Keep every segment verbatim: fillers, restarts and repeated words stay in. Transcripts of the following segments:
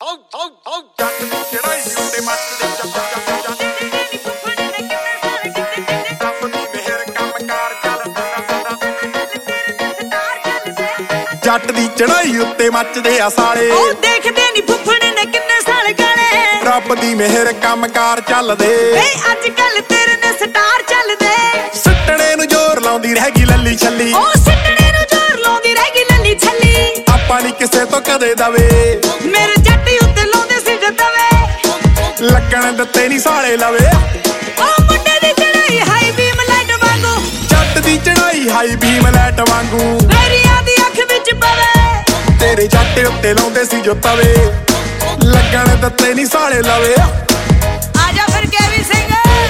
ਜੱਟ ਦੀ ਚੜਾਈ ਉੱਤੇ ਮੱਚਦੇ ਰੱਬ ਦੀ ਮਿਹਰ ਕੰਮਕਾਰ ਚੱਲਦਾ। ਜੱਟ ਦੀ ਚੜਾਈ ਉੱਤੇ ਮੱਚਦੇ ਆ ਸਾਲੇ, ਉਹ ਦੇਖਦੇ ਨੀ ਫੁੱਫੜ ਨੇ ਕਿੰਨੇ ਸਾਲ ਗਾਲੇ। ਰੱਬ ਦੀ ਮਿਹਰ ਕੰਮਕਾਰ ਚੱਲਦੇ, ਏ ਅੱਜ ਕੱਲ ਤੇਰੇ ਨੇ ਸਟਾਰ ਚੱਲਦੇ। ਸਿੱਟਣੇ ਨੂੰ ਜ਼ੋਰ ਲਾਉਂਦੀ ਰਹਿ ਗਈ ਲੱਲੀ ਛੱਲੀ, ਉਹ ਸਿੱਟਣੇ ਨੂੰ ਜ਼ੋਰ ਲਾਉਂਦੀ ਰਹਿ ਗਈ ਲੱਲੀ ਛੱਲੀ। ਆਪਾਂ ਨੀ ਕਿਸੇ ਤੋਂ ਕਦੇ ਦਵੇ, ਮੇਰੇ ਜੱਟ ਉੱਤੇ ਲਾਉਂਦੇ ਸੀ ਜਦਵੇ। ਲੱਗਣ ਦਿੱਤੇ ਨੀ ਸਾਲੇ ਲਵੇ। ਉਹ ਮੁੰਡੇ ਦੀ ਚੜਾਈ ਹਾਈ ਬੀਮ ਲਾਈਟ ਵਾਂਗੂ, ਜੱਟ ਦੀ ਚੜਾਈ ਹਾਈ ਬੀਮ ਲਾਈਟ ਵਾਂਗੂ ਮੇਰੀਆਂ ਦੀ ਅੱਖ ਵਿੱਚ ਪਵੇ। ਤੇਰੇ ਜੱਟ ਉੱਤੇ ਲਾਉਂਦੇ ਸੀ ਜੋ ਤਵੇ, ਲੱਗਣ ਦਿੱਤੇ ਨੀ ਸਾਲੇ ਲਵੇ। ਆਜਾ ਫਿਰ ਕੇਵੀ ਸਿੰਘ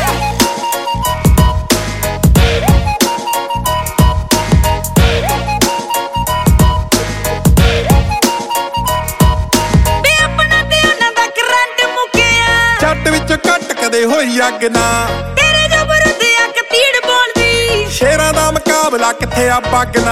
ਵੀ ਆਪਣਾ ਤੇ ਉਹਨਾਂ ਦਾ ਕਰੰਟ ਮੁੱਕਿਆ। ਜੱਟ ਵਿੱਚ ਘੱਟ ਕਦੇ ਹੋਈ ਅੱਗ ਨਾ, ਤੇਰੇ ਜਬਰ ਦੀ ਅੱਖ ਤੀੜ ਬੋਲਦੀ। ਸ਼ੇਰਾਂ ਦਾ ਮੁਕਾਬਲਾ ਕਿੱਥੇ ਆ ਪੱਗਣਾ।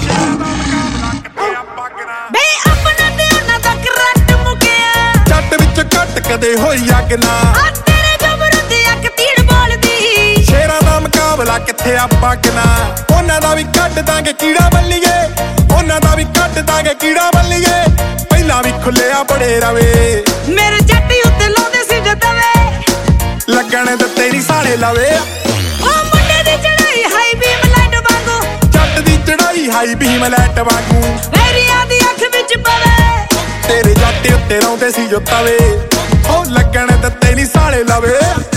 ਬੇ ਆਪਣਾ ਤੇ ਉਹਨਾਂ ਦਾ ਕਰੰਟ ਮੁੱਕਿਆ। ਜੱਟ ਵਿੱਚ ਘੱਟ ਕਦੇ ਹੋਈ ਅੱਗ ਨਾ, ਆ ਤੇਰੇ ਜਬਰ ਦੀ ਅੱਖ ਤੀੜ ਬੋਲਦੀ। ਸ਼ੇਰਾਂ ਦਾ ਮੁਕਾਬਲਾ ਕਿੱਥੇ ਆ ਪੱਗਣਾ। ਉਹਨਾਂ ਦਾ ਵੀ ਕੱਢ ਦਾਂਗੇ ਕੀੜਾ ਬੱਲੀਏ, ਉਹਨਾਂ ਦਾ ਵੀ ਕੱਢ ਦਾਂਗੇ ਕੀੜਾ ਬੱਲੀਏ। ਪਹਿਲਾਂ ਵੀ ਖੁੱਲਿਆ ਬੜੇ ਰਵੇ, ਮੇਰੇ ਜੱਟ ਉੱਤੇ ਲਾਉਂਦੇ ਸੀ ਜਦਵੇ। ਲੱਗਣ ਦਿੱਤੇ ਨੀ ਸਾਲੇ ਲਵੇ। ਉਹ ਮੁੰਡੇ ਦੀ ਚੜਾਈ ਹਾਈ ਬੀਮ ਲਾਈਟ ਵਾਂਗੂ, ਜੱਟ ਦੀ ਚੜਾਈ ਹਾਈ ਬੀਮ ਲਾਈਟ ਵਾਂਗੂ ਮੇਰੀਆਂ ਦੀ ਅੱਖ ਵਿੱਚ ਪਵੇ। ਤੇਰੇ ਜੱਟ ਉੱਤੇ ਲਾਉਂਦੇ ਸੀ ਜੋ ਤਵੇ, ਉਹ ਲੱਗਣ ਦਿੱਤੇ ਨੀ ਸਾਲੇ ਲਵੇ।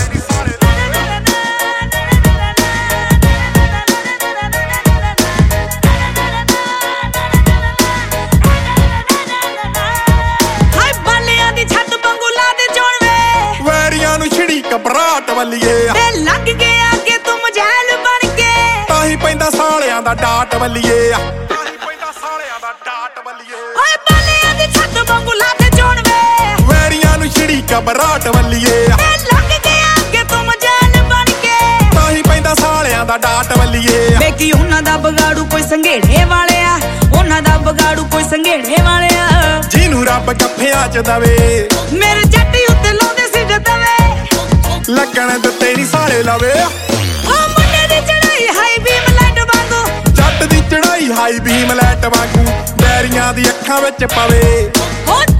ਹਾਏ ਬਾਲਿਆਂ ਦੀ ਛੱਤ ਵਾਂਗੂ ਲਾ ਦੇ ਜੋੜਵੇ। ਵੈਰੀਆਂ ਨੂੰ ਛਿੜੀ ਘਬਰਾਹਟ ਵੱਲੀਏ, ਤੇ ਲੱਗ ਗਿਆ ਕਿ ਤੂੰ ਮਜੈਲ ਬਣ ਕੇ। ਤਾਂ ਹੀ ਪੈਂਦਾ ਸਾਲਿਆਂ ਦਾ ਡਾਟ ਵੱਲੀਏ, ਤਾਂ ਹੀ ਪੈਂਦਾ ਸਾਲਿਆਂ ਦਾ ਡਾਟ ਵੱਲੀਏ। ਹਾਏ ਬਾਲਿਆਂ ਦੀ ਛੱਤ ਵਾਂਗੂ ਲਾ ਦੇ ਜੋੜਵੇ। ਵੈਰੀਆਂ ਨੂੰ ਛਿੜੀ ਘਬਰਾਹਟ ਵੱਲੀਏ, ਤੇ ਲੱਗ ਗਿਆ ਕਿ ਤੂੰ ਮਜੈਲ ਬਣ ਕੇ। ਤਾਂ ਹੀ ਪੈਂਦਾ ਸਾਲਿਆਂ ਦਾ ਡਾਟ ਵੱਲੀਏ। ਬੇਕੀ ਉਹਨਾਂ ਦਾ ਬਗਾੜੂ ਕੋਈ ਸੰਘੇੜੇ ਵਾਲਿਆ, ਉਹਨਾਂ ਦਾ ਬਗਾੜੂ ਕੋਈ ਸੰਘੇੜੇ ਵਾਲਿਆ। ਜਿਹਨੂੰ ਰੱਬ ਗੱਫਿਆਂ ਚ ਦਵੇ, ਮੇਰੇ ਜੱਟ ਉੱਤੇ ਲਾਉਂਦੇ ਸੀ ਜਦਵੇ। ਲੱਗਣ ਦਿੱਤੇ ਨੀ ਸਾਲੇ ਲਵੇ। ਉਹ ਮੁੰਡੇ ਦੀ ਚੜਾਈ ਹਾਈ ਬੀਮ ਲਾਈਟ ਵਾਂਗੂ, ਜੱਟ ਦੀ ਚੜਾਈ ਹਾਈ ਬੀਮ ਲਾਈਟ ਵਾਂਗੂ ਵੈਰੀਆਂ ਦੀ ਅੱਖਾਂ ਵਿੱਚ ਪਵੇ। ਉਹ